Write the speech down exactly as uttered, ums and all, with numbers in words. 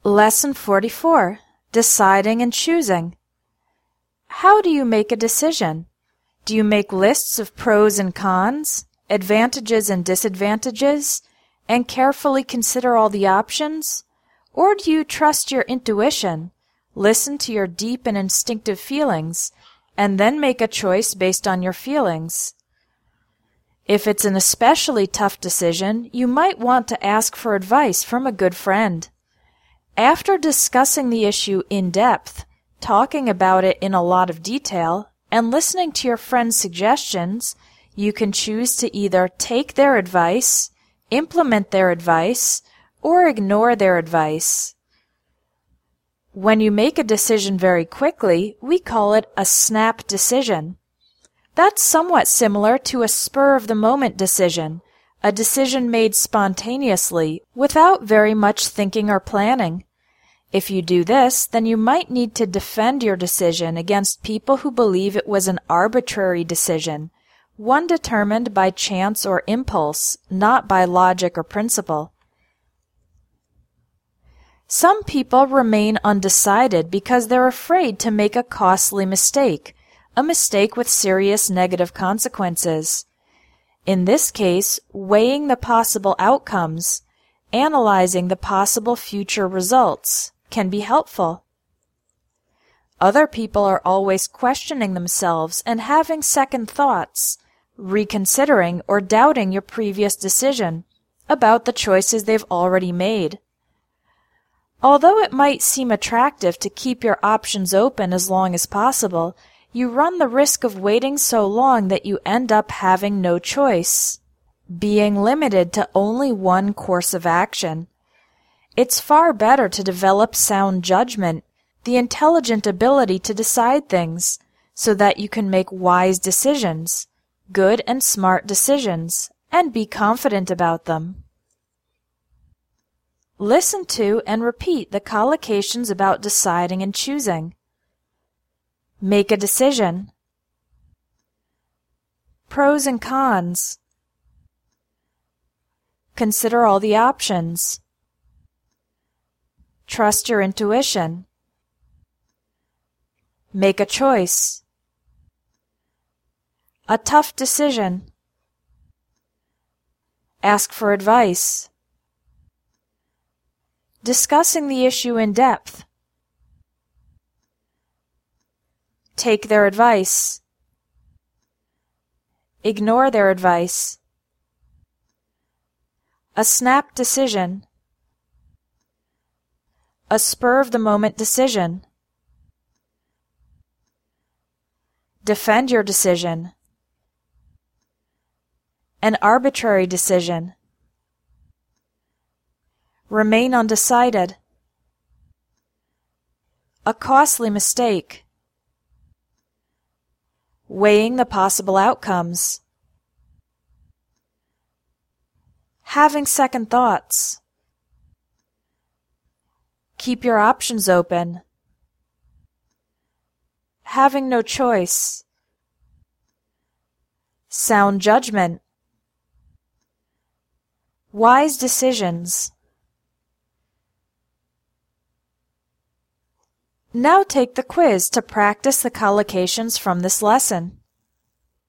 Lesson forty-four. Deciding and choosing. How do you make a decision? Do you make lists of pros and cons, advantages and disadvantages, and carefully consider all the options? Or do you trust your intuition, listen to your deep and instinctive feelings, and then make a choice based on your feelings? If it's an especially tough decision, you might want to ask for advice from a good friend. After discussing the issue in depth, talking about it in a lot of detail, and listening to your friend's suggestions, you can choose to either take their advice, implement their advice, or ignore their advice. When you make a decision very quickly, we call it a snap decision. That's somewhat similar to a spur-of-the-moment decision, a decision made spontaneously, without very much thinking or planning. If you do this, then you might need to defend your decision against people who believe it was an arbitrary decision, one determined by chance or impulse, not by logic or principle. Some people remain undecided because they're afraid to make a costly mistake, a mistake with serious negative consequences. In this case, weighing the possible outcomes, analyzing the possible future results, can be helpful. Other people are always questioning themselves and having second thoughts, reconsidering or doubting your previous decision about the choices they've already made. Although it might seem attractive to keep your options open as long as possible, you run the risk of waiting so long that you end up having no choice, being limited to only one course of action. It's far better to develop sound judgment, the intelligent ability to decide things, so that you can make wise decisions, good and smart decisions, and be confident about them. Listen to and repeat the collocations about deciding and choosing. Make a decision. Pros and cons. Consider all the options. Trust your intuition. Make a choice. A tough decision. Ask for advice. Discussing the issue in depth. Take their advice. Ignore their advice. A snap decision. A spur-of-the-moment decision. Defend your decision. An arbitrary decision. Remain undecided. A costly mistake. Weighing the possible outcomes. Having second thoughts. Keep your options open. Having no choice. Sound judgment. Wise decisions. Now take the quiz to practice the collocations from this lesson.